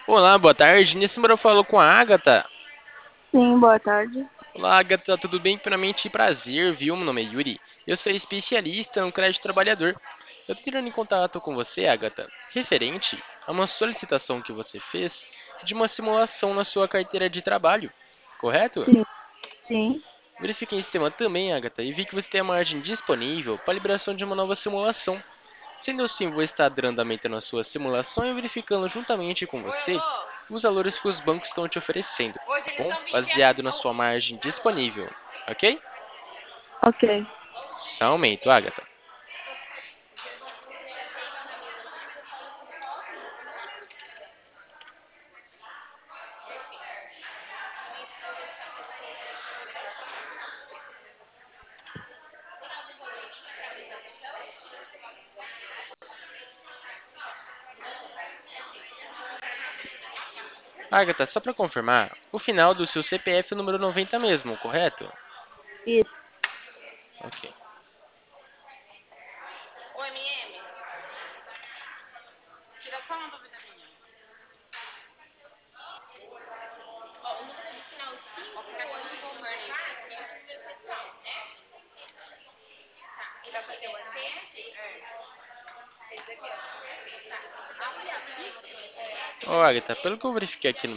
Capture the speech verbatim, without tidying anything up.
Olá, boa tarde. Nesse número eu falo com a Agatha. Sim, boa tarde. Olá, Agatha, tudo bem? Primeiramente, prazer, viu? Meu nome é Yuri. Eu sou especialista no crédito trabalhador. Eu tô entrando em contato com você, Agatha, referente a uma solicitação que você fez de uma simulação na sua carteira de trabalho, correto? Sim, sim. Verifiquei em sistema também, Agatha, e vi que você tem a margem disponível para a liberação de uma nova simulação. Sendo assim, vou estar dando andamento na sua simulação e verificando juntamente com você os valores que os bancos estão te oferecendo, tá bom? Baseado na sua margem disponível, ok? Ok, Só um aumento, Agatha. Agatha, só para confirmar, o final do seu C P F é o número noventa mesmo, correto? isso. Ok. Ó, Agatha, pelo que eu verifiquei aqui no